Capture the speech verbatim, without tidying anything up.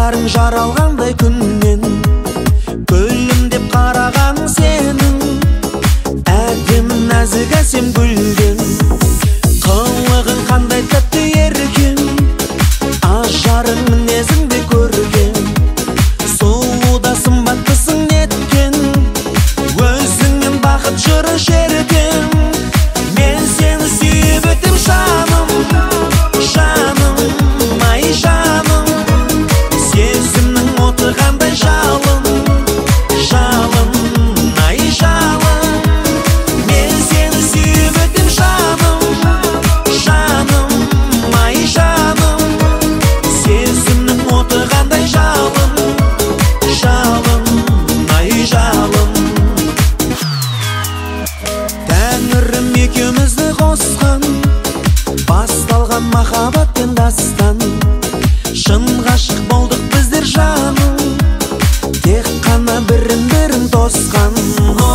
жанарың жаралғандай күннен, гүлім деп қараған сенің, әдем нәзік әсем гүлден. Қылығың қандай тәтті еркен, ажарың мінезіңді көрген, сұлу да сымбаттысың неткен, өзіңмен бақыт жыры шерген. Мен сені сүйіп өтем жаным, жаным, ай жаным, сезімнің оты қандай жалын, жалын, ай жалын. Мен сені сүйіп өтем жаным, жаным, ай жаным, сезімнің оты қандай жалын, жалын, ай жалын. Тәңірім екеумізді қосқан, басталған махаббатпен дастан. Шын ғашық болдық біздер жаным, тек қана бірін-бірін тосқан.